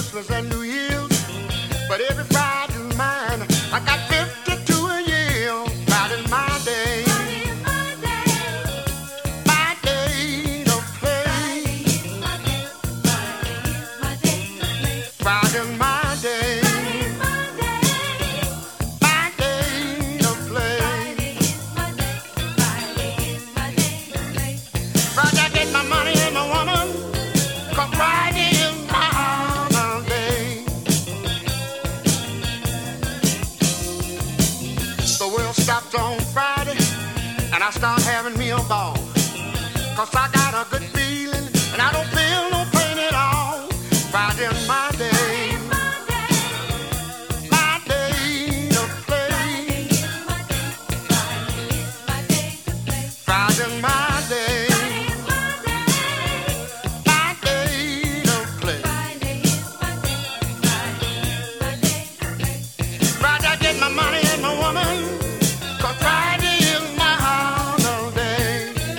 Christmas and New Year's, but every Friday's mine. I got 52 a year. Friday's my day. My day to play. Friday's my day. My day to play. Friday I get my money and my woman. 'Cause Friday is my holiday. The world stops on Friday, and I start having me a ball. 'Cause I got a good feeling, and I don't feel no pain at all. Friday is my day. My day to play. Friday is my day. My day to play. Friday I get my money and my woman. 'Cause Friday is my holiday.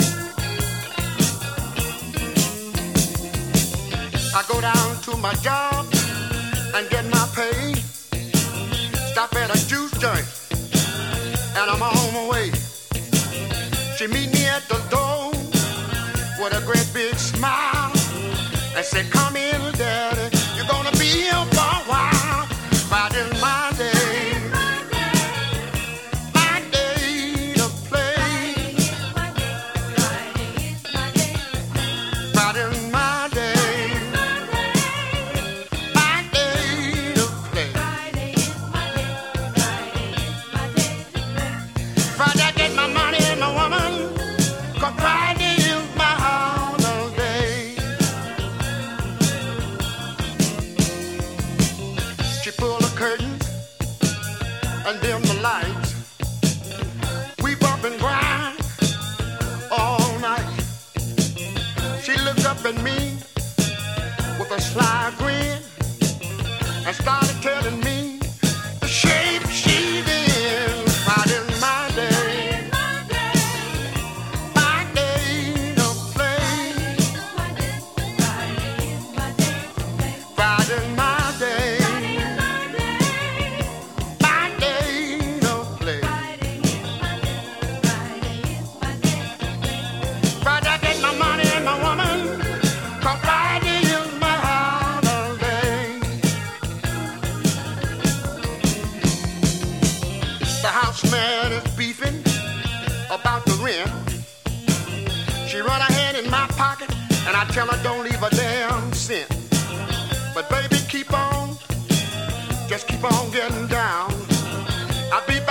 I go down to my job and get my pay. Stop at a juice joint and I'm on my way. She meet me at the door with a great big smile and said, "Come in, Daddy. You're gonna be here for a while." Friday's my day. My day to play. Friday's my day. My day to play. Friday I get my money and my woman. 'Cause Friday is my holiday. She pull the curtains and dim the lights. We bump and grind all night. She looked up at me with a sly grin and started telling me the shape she's in. Friday's my day. My day to play. Friday's my day. My day to play. Friday I get my money and my woman. 'Cause Friday is my holiday. The houseman is beefing about the rent. She run her hand in my pocket and I tell her don't leave a damn cent. But baby, keep on, just keep on getting down. I'll be back.